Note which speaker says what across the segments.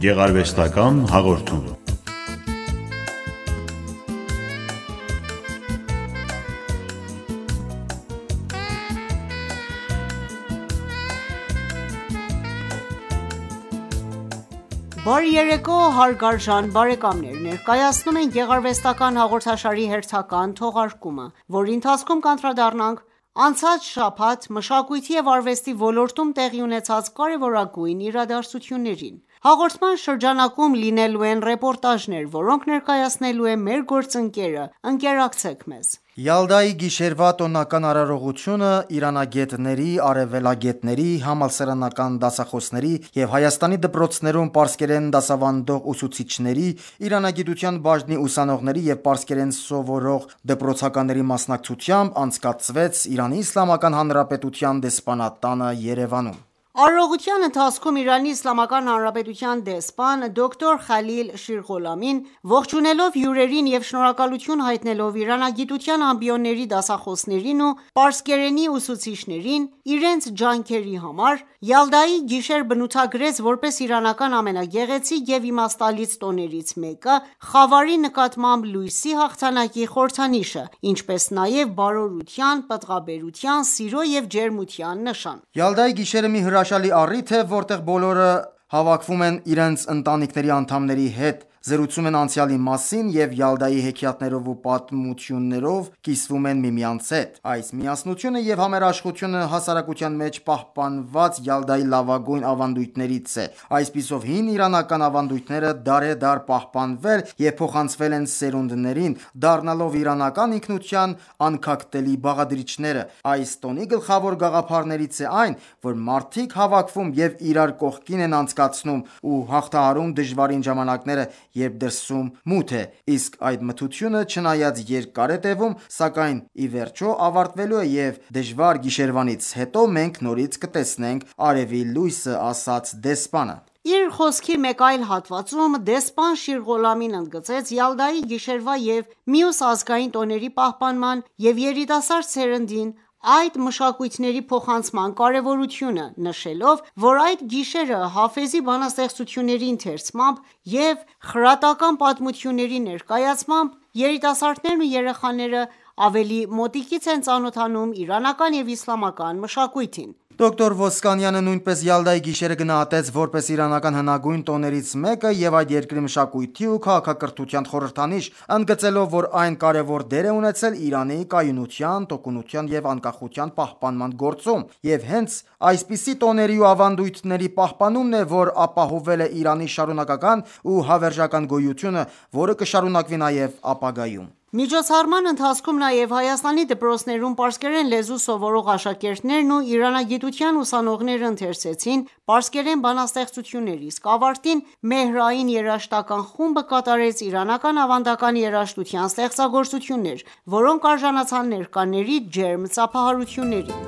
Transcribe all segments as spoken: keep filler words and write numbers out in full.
Speaker 1: Գեղարվեստական հաղորդում։
Speaker 2: Բարի երեկո հարգարժան բարեկամներ, ներկայացնում ենք գեղարվեստական հաղորդաշարի հերթական թողարկումը, որի ընթացքում կանդրադառնանք անցած շաբաթ մշակույթի և արվեստի ոլորտում տեղի ունեցած կարևորագույն իրադարձություններին։ Հաղորդման շրջանակում լինելու են ռեպորտաժներ, որոնք ներկայացնելու է մեր գործընկերը։ Ընկերակցեք մեզ։
Speaker 3: Յալդայի գիշերվա տոնական արարողությունը իրանագետների, արևելագետների, համալսարանական դասախոսների և Հայաստանի դպրոցներում պարսկերեն դասավանդող ուսուցիչների, իրանագիտության բաժնի ուսանողների և պարսկերեն սովորող դպրոցականների մասնակցությամբ անցկացվեց Իրանի Իսլամական Հանրապետության դեսպանատանը Երևանում։
Speaker 2: Արարողության ընթացքում Իրանի Իսլամական Հանրապետության դեսպան դոկտոր Խալիլ Շիրղոլամին ողջունելով հյուրերին և շնորհակալություն հայտնելով իրանագիտության ամբիոնների դասախոսներին ու պարսկերենի ուսուցիչներին իրենց ջանքերի համար, Յալդայի գիշեր բնութագրեց որպես իրանական ամենագեղեցիկ և իմաստալից տոներից մեկը՝ խավարի նկատմամբ լույսի հաղթանակի խորհրդանիշը, ինչպես նաև բարօրության, պտղաբերության, սիրո և ջերմության նշան։
Speaker 3: Յալդայի գիշերը մի հրաշալի առիթ է, որտեղ բոլորը հավաքվում են իրենց ընտանիքների անդամների հետ, զրուցում են անցյալի մասին և Յալդայի հեքիաթներով ու պատմություններով կիսվում են միմյանց հետ։ Այս միասնությունը և համերաշխությունը հասարակության մեջ պահպանված Յալդայի լավագույն ավանդույթներից է։ Այսպիսով, հին իրանական ավանդույթները դարեդար պահպանվել և փոխանցվել են սերունդներին, դառնալով իրանական ինքնության անքակտելի բաղադրիչները։ Այս տոնի գլխավոր գաղափարներից է այն, որ մարդիկ հավաքվում և իրար կողքին են անցկացնում ու հաղթահարում դժվարին ժամանակները, երբ դրսում մութ է, իսկ այդ մթությունը չնայած երկար է տևում, սակայն ի վերջո ավարտվելու է և դժվար գիշերվանից հետո մենք նորից կտեսնենք արևի լույսը, ասաց դեսպանը։
Speaker 2: Իր խոսքի մեկ այլ հատվածում դեսպան Շիրղոլամին ընդգծեց Յալդայի գիշերվա և մյուս ազգային տոների պահպանման և երիտասարդ սերնդին այդ մշակույթների փոխանցման կարևորությունը, նշելով, որ այդ գիշերը Հաֆեզի բանաստեղծությունների ընթերցմամբ և խրատական պատմությունների ներկայացմամբ երիտասարդներն ու երեխաները ավելի մոտիկից են ծանոթանում իրանական և իսլամական մշակույթին։
Speaker 3: Դոկտոր Ոսկանյանը նույնպես Յալդայի գիշերը գնահատեց որպես իրանական հնագույն տոներից մեկը և այդ երկրի մշակույթի ու քաղաքակրթության խորհրդանիշ, ընդգծելով, որ այն կարևոր դեր է ունեցել Իրանի կայունության, տոկունության և անկախության պահպանման գործում, և հենց այսպիսի տոների ու ավանդույթների պահպանումն է, որ ապահովել է Իրանի շարունակական ու հավերժական գոյությունը, որը կշարունակվի նաև ապագայում։
Speaker 2: Միջոցառման ընթացքում նաև Հայաստանի դպրոցներում պարսկերեն լեզու սովորող աշակերտներն ու իրանագիտության ուսանողները ընթերցեցին պարսկերեն բանաստեղծություններ, իսկ ավարտին մեհրային երաժշտական խումբը կատարեց իրանական ավանդական երաժշտության ստեղծագործություններ, որոնք արժանացան ներկաների ջերմ ծափահարություններին։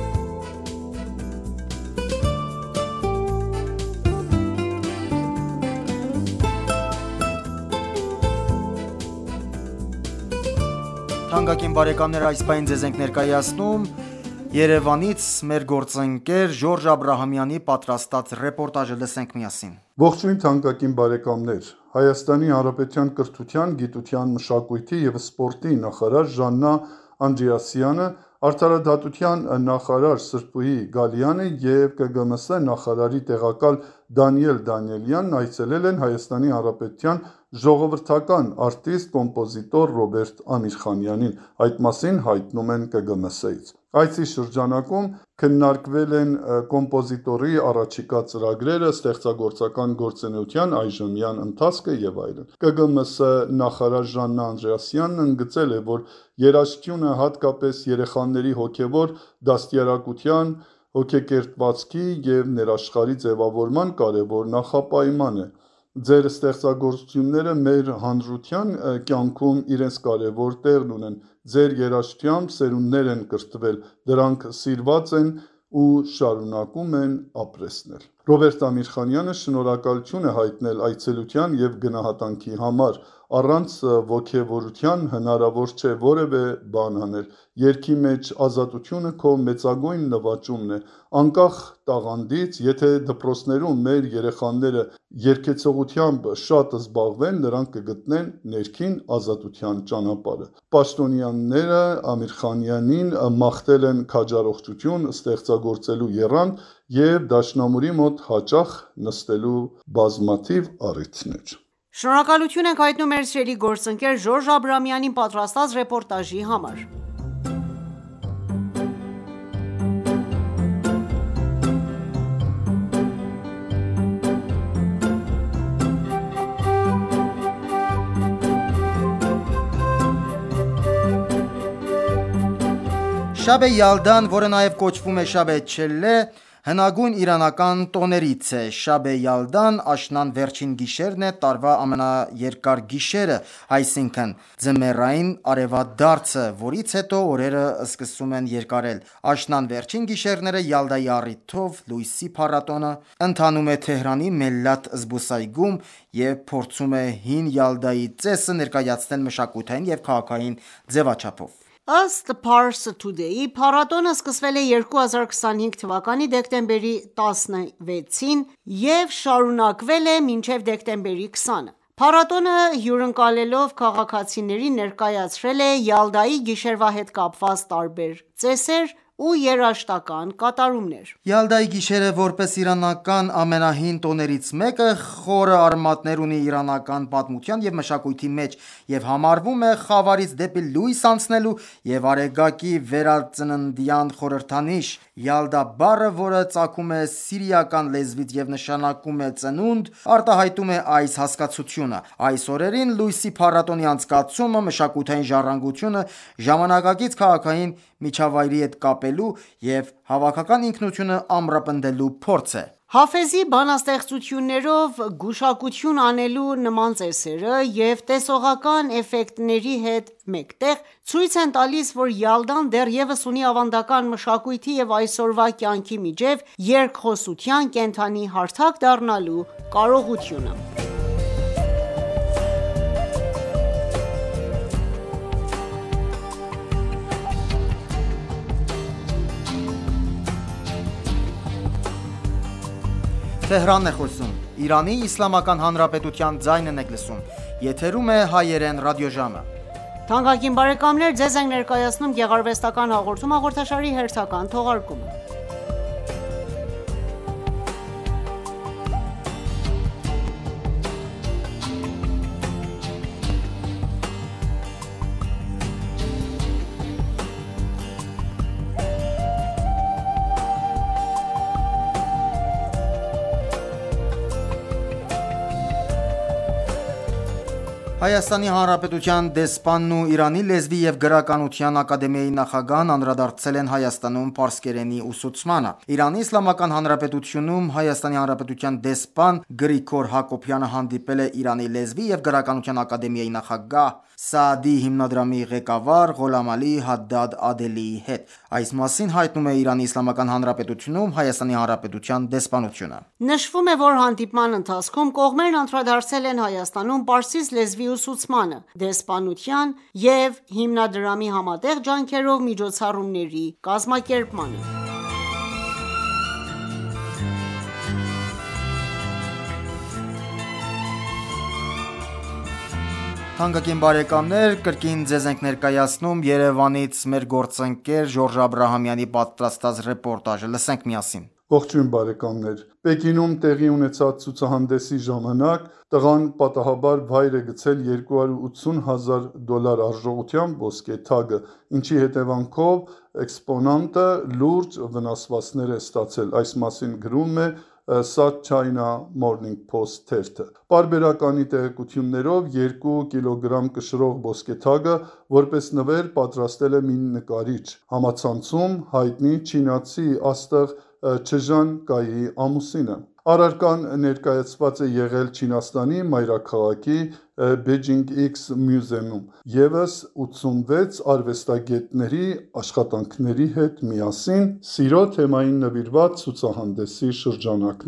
Speaker 3: Թանկագին բարեկամներ, այս պահին ձեզ ենք ներկայացնում Երևանից մեր գործընկեր Ժորժ Աբրահամյանի պատրաստած ռեպորտաժը, լսենք միասին։
Speaker 4: Ողջույն թանկագին բարեկամներ, Հայաստանի Հանրապետության կրթության, գիտության, մշակույթի և սպորտի նախարար Ժաննա Անդրեասյանը, Արդարադատության նախարար Սրփուհի Գալյանը և Կ Գ M S նախարարի տեղակալ Դանիել Դանիելյանն այցելել են Հայաստանի Հանրապետության ժողովրդական արտիստ, կոմպոզիտոր Ռոբերտ Ամիրխանյանին, այդ մասին հայտնում են Կ Գ M S-ից։ Այցի շրջանակում քննարկվել են կոմպոզիտորի առաջիկա ծրագրերը, ստեղծագործական գործունեության այժմյան ընթացքը և այլն։ Կ Գ M S նախարար Ժաննա Անդրեասյանն ընդգծել է, որ երաժշտությունը հատկապես երեխաների հոգևոր դաստիարակության, հոգեկերտվածքի և ներաշխարհի ձևավորման կարևոր նախապայման է։ Ձեր ստեղծագործությունները մեր հանրության կյանքում իրենց կարևոր տեղն ունեն։ Ձեր երաժշտությամբ սերունդներ են կրթվել, դրանք սիրված են ու շարունակում են ապրեցնել։ Ռոբերտ Ամիրխանյանը շնորհակալություն է հայտնել այցելության և գնահատանքի համար։ Առանց ոգևորության հնարավոր չէ որևէ բան անել։ Երգի մեջ ազատությունը քո մեծագույն նվաճումն է։ Անկախ տաղանդից, եթե դպրոցներում մեր երեխաները երգեցողությամբ շատ զբաղվեն, նրանք կգտնեն ներքին ազատության ճանապարհը։ Պաշտոնյաները Ամիրխանյանին մաղթել են քաջառողջություն ստեղծագործելու եռանդ և դաշնամուրի մոտ հաճախ նստելու բազմաթիվ առիթներ։
Speaker 2: Շնորհակալություն ենք հայտնում մեր սիրելի գործընկեր Ժորժ Աբրամյանին պատրաստած ռեպորտաժի համար։
Speaker 3: Շաբե Յալդան, որը նաև կոչվում է Շաբե Չելլե, հնագույն իրանական տոներից է։ Շաբե Յալդան աշնան վերջին գիշերն է տարվա ամենաերկար գիշերը, այսինքն ձմեռային արևադարձը, որից հետո օրերը սկսում են երկարել։ Աշնան վերջին գիշերները Յալդայի առիթով լույսի փառատոնը ընթանում է Թեհրանի Մելլաթ զբոսայգում և փորձում է հին Յալդայի ծեսը ներկայացնել մշակութային և քաղաքային ձևաչափով։
Speaker 2: Ըստ Pars Today-ի, փառատոնը սկսվել է երկու հազար քսանհինգ թվականի դեկտեմբերի տասնվեցին և շարունակվել է մինչև դեկտեմբերի քսանը։ Փառատոնը հյուրընկալելով քաղաքացիներին ներկայացրել է Յալդայի գիշերվա հետ կապված տարբեր ծեսեր ու երաժշտական կատարումներ։
Speaker 3: Յալդայի գիշերը, որպես իրանական ամենահին տոներից մեկը, խորը արմատներ ունի իրանական պատմության և մշակույթի մեջ և համարվում է խավարից դեպի լույս անցնելու և արեգակի վերածննդյան խորհրդանիշ։ Յալդա բառը, որը ծագում է սիրիական լեզվից և նշանակում է ծնունդ, արտահայտում է այս հասկացությունը։ Այս օրերին լույսի փառատոնի անցկացումը մշակութային ժառանգությունը ժամանակակից քաղաքային միջավայրի հետ կապելու և հավաքական ինքնությունը ամրապնդելու փորձ է։
Speaker 2: Հաֆեզի բանաստեղծություններով գուշակություն անելու նման ծեսերը և տեսողական էֆեկտների հետ մեկտեղ ցույց են տալիս, որ Յալդան դեռևս ունի ավանդական մշակույթի և այսօրվա կյանքի միջև երկխոսության կենդանի հարթակ դառնալու կարողությունը։ Թանկագին բարեկամներ, ձեզ ենք ներկայացնում գեղարվեստական հաղորդում հաղորդաշարի հերթական թողարկումը։
Speaker 3: Հայաստանի Հանրապետության դեսպանն ու Իրանի լեզվի և գրականության ակադեմիայի նախագահն անդրադարձել են Հայաստանում պարսկերենի ուսուցմանը։ Իրանի Իսլամական Հանրապետությունում Հայաստանի Հանրապետության դեսպան Գրիգոր Հակոբյանը հանդիպել է Իրանի լեզվի և գրականության ակադեմիայի նախագահ, Սաադի հիմնադրամի ղեկավար Ղոլամալի Հադդադ Ադելիի հետ։ Այս մասին հայտնում է Իրանի Իսլամական Հանրապետությունում Հայաստանի Հանրապետության դեսպանությունը։
Speaker 2: Նշվում է, որ հանդիպման ընթացքում կողմերն անդրադարձել են Հայաստանում պարսից լեզվի ուսուցմանը, դեսպանության և հիմնադրամի համատեղ ջանքերով միջոցառումների կազմակերպմանը։
Speaker 3: Թանկագին բարեկամներ, կրկին ձեզ ենք ներկայացնում Երևանից մեր գործընկեր Ժորժ Աբրահամյանի պատրաստած ռեպորտաժը։ Լսենք միասին։
Speaker 4: Ողջույն բարեկամներ։ Պեկինում տեղի ունեցած ցուցահանդեսի ժամանակ տղան պատահաբար վայր է գցել երկու հարյուր ութսուն հազար դոլար արժողությամբ ոսկե թագը, ինչի հետևանքով էքսպոնանտը լուրջ վնասվածքներ է ստացել։ Այս մասին գրում է South China Morning Post թերթը։ Պարբերականի տեղեկություններով երկու կիլոգրամ կշռող ոսկե թագը որպես նվեր պատրաստել է մի նկարիչ։ Համացանցում հայտնի չինացի աստղ Չժան Կայի ամուսինը։ Առարկան ներկայացված է եղել Չինաստանի մայրաքաղաքի Beijing X Museum-ում ևս ութսունվեց արվեստագետների աշխատանքների հետ միասին սիրո թեմային նվիրված ցուցահանդեսի շրջանակներում։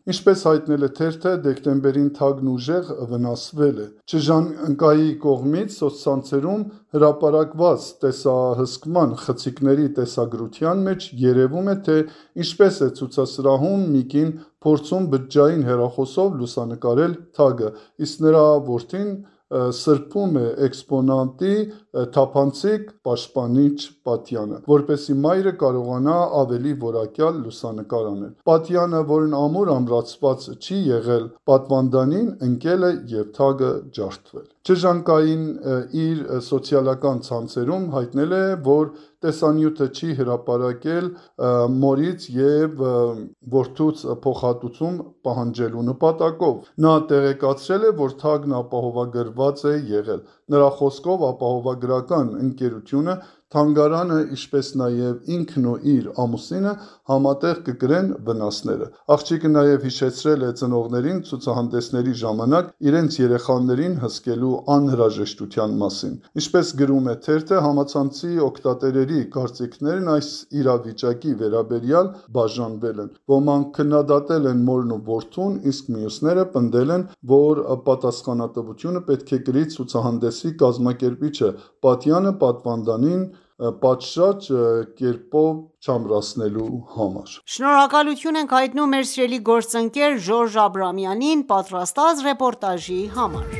Speaker 4: Ինչպես հայտնել է թերթը, դեկտեմբերին թագն ուժեղ վնասվել է։ Չժանկայի կողմից սոցցանցերում հրապարակված տեսահսկման խցիկների տեսագրության մեջ երևում է, թե ինչպես է ցուցասրահում մի կին փորձում բջջային հեռախոսով լուսանկարել թագը, իսկ նրա որդին սրբում է էքսպոնանտի թափանցիկ պաշտպանիչ պատյանը, որպեսզի մայրը կարողանա ավելի որակյալ լուսանկար անել։ Պատյանը, որն ամուր ամրացված չի եղել պատվանդանին, ընկել է և թագը ջարդվել։ Չժանկային իր սոցիալական ցանցերում հայտնել է, որ տեսանյութը չի հրապարակել մորից և որդուց փոխհատուցում պահանջելու նպատակով։ Նա տեղեկացրել է, որ թագն ապահովագրված է եղել։ Նրա խոսքով ապահովագրական ընկերությունը, թանգարանը, ինչպես նաև ինքն ու իր ամուսինը համատեղ կկրեն վնասները։ Աղջիկը նաև հիշեցրել է ծնողներին ցուցահանդեսների ժամանակ իրենց երեխաներին հսկելու անհրաժեշտության մասին։ Ինչպես գրում է թերթը, համացանցի օգտատերերի կարծիքներն այս իրավիճակի վերաբերյալ բաժանվել են։ Ոմանք քննադատել են մորն ու որդուն, իսկ մյուսները պնդել են, որ պատասխանատվությունը պետք է կրի ցուցահանդեսի կազմակերպիչը պատյանը պատվանդանին պատշաճ կերպով չամրացնելու համար։
Speaker 2: Շնորհակալություն ենք հայտնում մեր սիրելի գործընկեր Ժորժ Աբրամյանին պատրաստած ռեպորտաժի համար։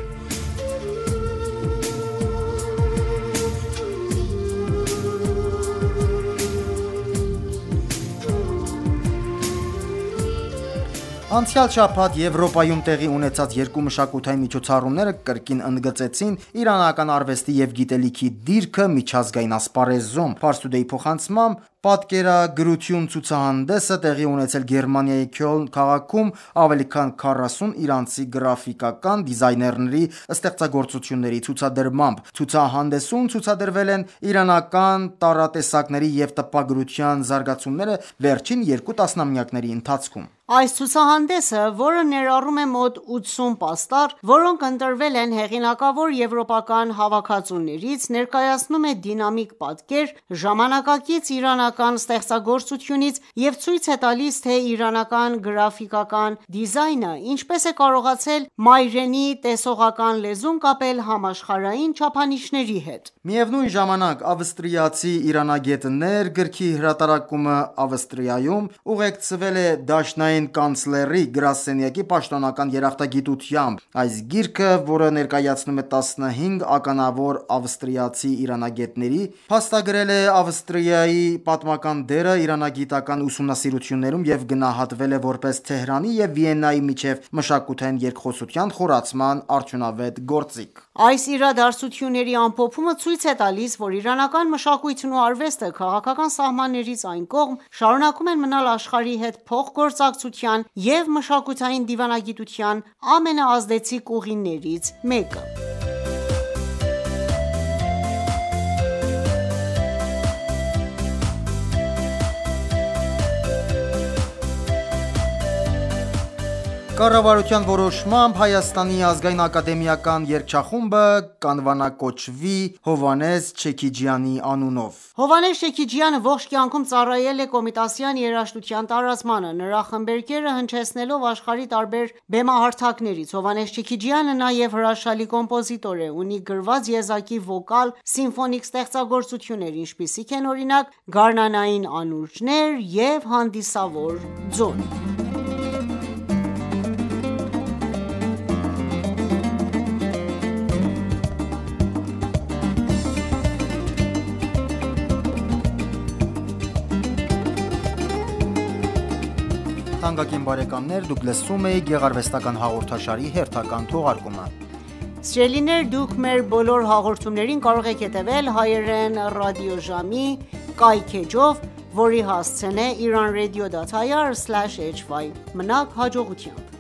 Speaker 3: Անցյալ շաբաթ Եվրոպայում տեղի ունեցած երկու մշակութային միջոցառումները կրկին ընդգծեցին իրանական արվեստի և գիտելիքի դիրքը միջազգային ասպարեզում։ Pars Today փոխանցմամբ պատկերագրություն ցուցահանդեսը տեղի ունեցել Գերմանիայի Քյոլն քաղաքում ավելի քան քառասուն իրանցի գրաֆիկական դիզայներների ստեղծագործությունների ցուցադրմամբ։ Ցուցահանդեսում ցուցադրվել են իրանական տառատեսակների և տպագրության զարգացումները վերջին երկու տասնամյակների ընթացքում։
Speaker 2: Այս ցուցահանդեսը, որը ներառում է մոտ ութսուն պաստառ, որոնք ընտրվել են հեղինակավոր եվրոպական հավաքածուներից, ներկայացնում է դինամիկ պատկեր ժամանակակից իրանական ստեղծագործությունից և ցույց է տալիս, թե իրանական գրաֆիկական դիզայնը ինչպես է կարողացել մայրենի տեսողական լեզուն կապել համաշխարհային չափանիշների հետ։
Speaker 3: Միևնույն ժամանակ, ավստրիացի իրանագետներ գրքի հրատարակումը Ավստրիայում ուղեկցվել է դաշնային կանցլերի գրասենյակի պաշտոնական երախտագիտությամբ։ Այս գիրքը, որը ներկայացնում է տասնհինգ ականավոր ավստրիացի իրանագետների, փաստագրել է Ավստրիայի պատմական դերը իրանագիտական ուսումնասիրություններում և գնահատվել է որպես Թեհրանի և Վիեննայի միջև մշակութային երկխոսության խորացման արդյունավետ գործիք։
Speaker 2: Այս իրադարձությունների ամփոփումը ցույց է տալիս, որ իրանական մշակույթն ու արվեստը քաղաքական սահմաններից այն կողմ շարունակում են մնալ աշխարհի հետ փոխգործակցության և մշակութային դիվանագիտության ամենաազդեցիկ ուղիներից մեկը։
Speaker 3: Կառավարության որոշմամբ Հայաստանի ազգային ակադեմիական երգչախումբը կանվանակոչվի Հովհաննես Չեքիջյանի անունով։
Speaker 2: Հովհաննես Չեքիջյանը ողջ կյանքում ծառայել է կոմիտասյան երաժշտության տարածմանը, նրա խմբերգերը հնչեցնելով աշխարհի տարբեր բեմահարթակներից։ Հովհաննես Չեքիջյանը նաև հրաշալի կոմպոզիտոր է, ունի գրված եզակի վոկալ սիմֆոնիկ ստեղծագործություններ, ինչպիսիք են օրինակ Գարնանային անուրջներ և Հանդիսավոր ձոն։
Speaker 3: Թանկագին բարեկամներ, դուք լսում եք գեղարվեստական հաղորդաշարի հերթական թողարկումը։
Speaker 2: Սիրելիներ, դուք մեր բոլոր հաղորդումներին կարող եք հետևել հայերեն ռադիոժամի կայք էջով, որի հասցեն է իրանradio.ir/hy։ Մնաք հաջողությամբ։